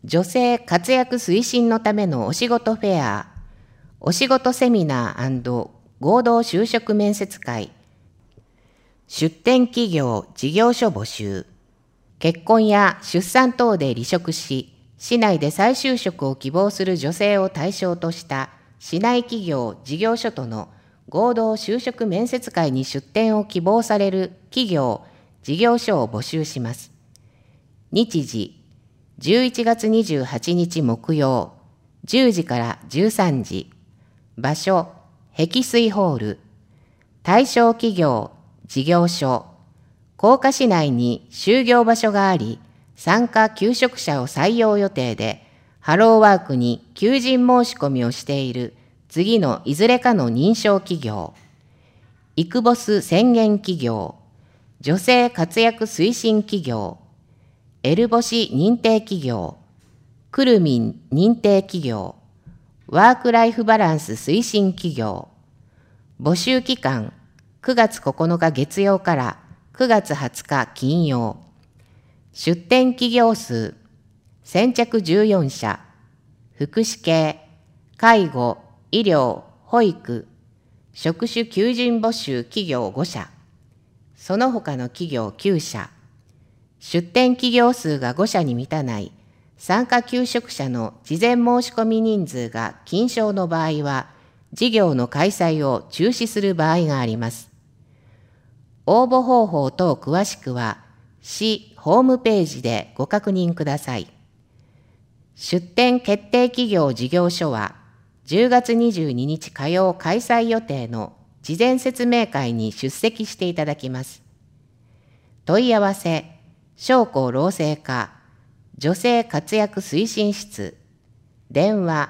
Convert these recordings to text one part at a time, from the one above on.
女性活躍推進のためのお仕事フェア、お仕事セミナー&合同就職面接会、出展企業事業所募集、結婚や出産等で離職し、市内で再就職を希望する女性を対象とした市内企業事業所との合同就職面接会に出展を希望される企業事業所を募集します。日時、11月28日木曜、10時から13時。場所、碧水ホール。対象企業、事業所。甲賀市内に就業場所があり、参加求職者を採用予定で、ハローワークに求人申し込みをしている次のいずれかの認証企業。イクボス宣言企業。女性活躍推進企業。エルボシ認定企業。クルミン認定企業。ワークライフバランス推進企業。募集期間9月9日月曜から9月20日金曜。出展企業数先着14社。福祉系、介護、医療、保育、職種求人募集企業5社。その他の企業9社。出展企業数が5社に満たない参加求職者の事前申し込み人数が均少の場合は、事業の開催を中止する場合があります。応募方法等詳しくは、市ホームページでご確認ください。出展決定企業事業所は、10月22日火曜開催予定の事前説明会に出席していただきます。問い合わせ、商工労政課、女性活躍推進室、電話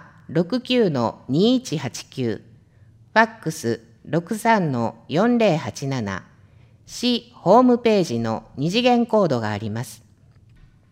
69-2189、ファックス 63-4087、市ホームページの二次元コードがあります。